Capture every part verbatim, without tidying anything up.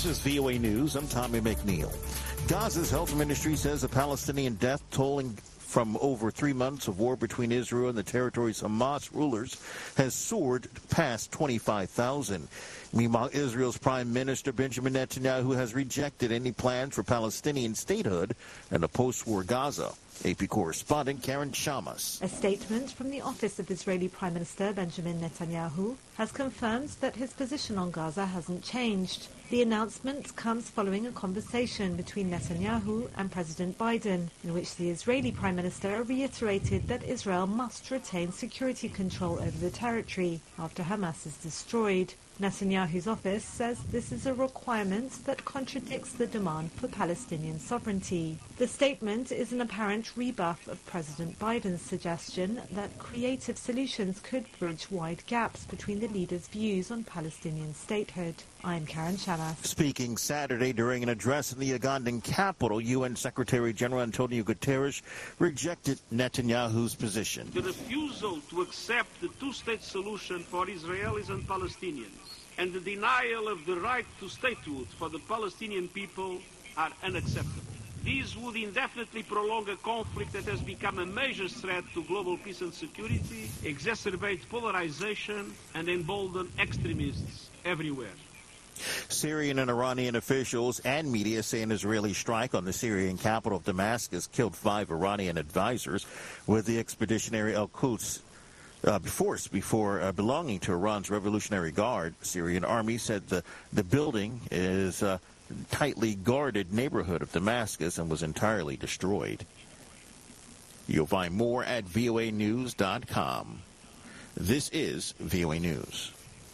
This is V O A News. I'm Tommy McNeil. Gaza's health ministry says a Palestinian death tolling from over three months of war between Israel and the territory's Hamas rulers has soared past twenty-five thousand. Meanwhile, Israel's Prime Minister Benjamin Netanyahu has rejected any plans for Palestinian statehood in a post-war Gaza. A P correspondent Karen Shamas. A statement from the office of Israeli Prime Minister Benjamin Netanyahu has confirmed that his position on Gaza hasn't changed. The announcement comes following a conversation between Netanyahu and President Biden, in which the Israeli Prime Minister reiterated that Israel must retain security control over the territory after Hamas is destroyed. Netanyahu's office says this is a requirement that contradicts the demand for Palestinian sovereignty. The statement is an apparent rebuff of President Biden's suggestion that creative solutions could bridge wide gaps between the leaders' views on Palestinian statehood. I'm Karen Shamas. Speaking Saturday during an address in the Ugandan capital, U N Secretary General Antonio Guterres rejected Netanyahu's position. The refusal to accept the two-state solution for Israelis and Palestinians and the denial of the right to statehood for the Palestinian people are unacceptable. These would indefinitely prolong a conflict that has become a major threat to global peace and security, exacerbate polarization, and embolden extremists everywhere. Syrian and Iranian officials and media say an Israeli strike on the Syrian capital of Damascus killed five Iranian advisors with the expeditionary Al-Quds Uh, force before uh, belonging to Iran's Revolutionary Guard. The Syrian army said the, the building is a tightly guarded neighborhood of Damascus and was entirely destroyed. You'll find more at V O A news dot com. This is V O A News.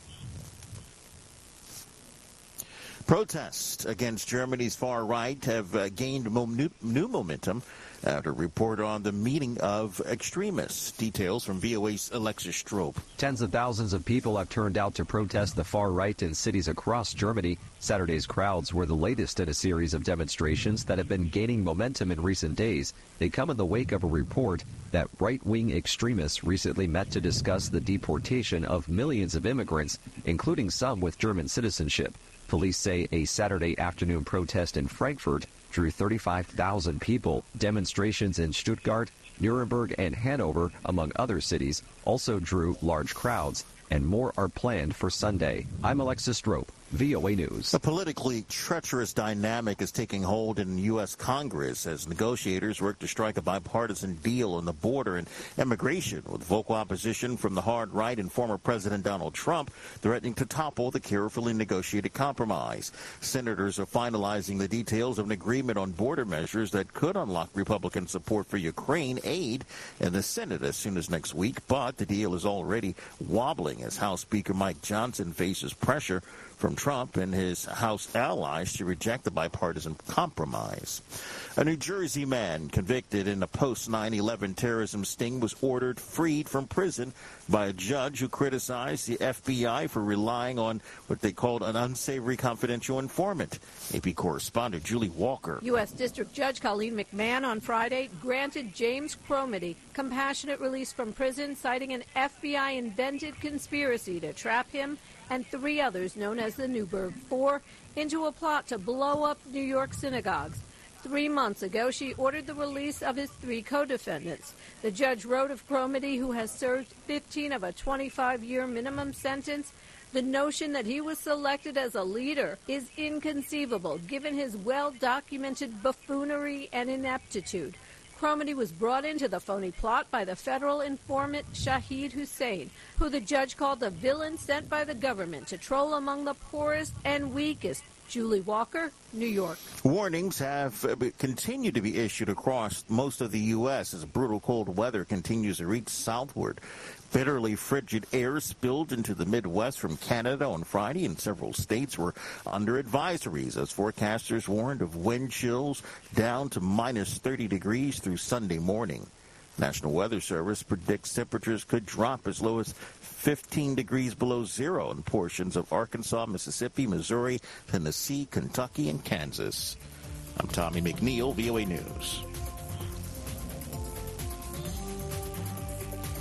Protests against Germany's far right have uh, gained mo- new, new momentum after a report on the meeting of extremists. Details from V O A's Alexis Strope. Tens of thousands of people have turned out to protest the far right in cities across Germany. Saturday's crowds were the latest in a series of demonstrations that have been gaining momentum in recent days. They come in the wake of a report that right-wing extremists recently met to discuss the deportation of millions of immigrants, including some with German citizenship. Police say a Saturday afternoon protest in Frankfurt drew thirty-five thousand people. Demonstrations in Stuttgart, Nuremberg, and Hanover, among other cities, also drew large crowds, and more are planned for Sunday. I'm Alexis Strope, V O A News. A politically treacherous dynamic is taking hold in U S Congress as negotiators work to strike a bipartisan deal on the border and immigration, with vocal opposition from the hard right and former President Donald Trump threatening to topple the carefully negotiated compromise. Senators are finalizing the details of an agreement on border measures that could unlock Republican support for Ukraine aid in the Senate as soon as next week, but the deal is already wobbling as House Speaker Mike Johnson faces pressure from Trump and his House allies to reject the bipartisan compromise. A New Jersey man convicted in a post nine eleven terrorism sting was ordered freed from prison by a judge who criticized the F B I for relying on what they called an unsavory confidential informant. A P correspondent Julie Walker. U S. District Judge Colleen McMahon on Friday granted James Cromedy compassionate release from prison, citing an F B I-invented conspiracy to trap him and three others known as the Newburgh Four into a plot to blow up New York synagogues. Three months ago, she ordered the release of his three co-defendants. The judge wrote of Cromedy, who has served fifteen of a twenty-five-year minimum sentence, the notion that he was selected as a leader is inconceivable, given his well-documented buffoonery and ineptitude. Cromedy was brought into the phony plot by the federal informant Shahid Hussein, who the judge called a villain sent by the government to troll among the poorest and weakest. Julie Walker, New York. Warnings have continued to be issued across most of the U S as brutal cold weather continues to reach southward. Bitterly frigid air spilled into the Midwest from Canada on Friday, and several states were under advisories as forecasters warned of wind chills down to minus thirty degrees through Sunday morning. National Weather Service predicts temperatures could drop as low as fifteen degrees below zero in portions of Arkansas, Mississippi, Missouri, Tennessee, Kentucky, and Kansas. I'm Tommy McNeil, V O A News.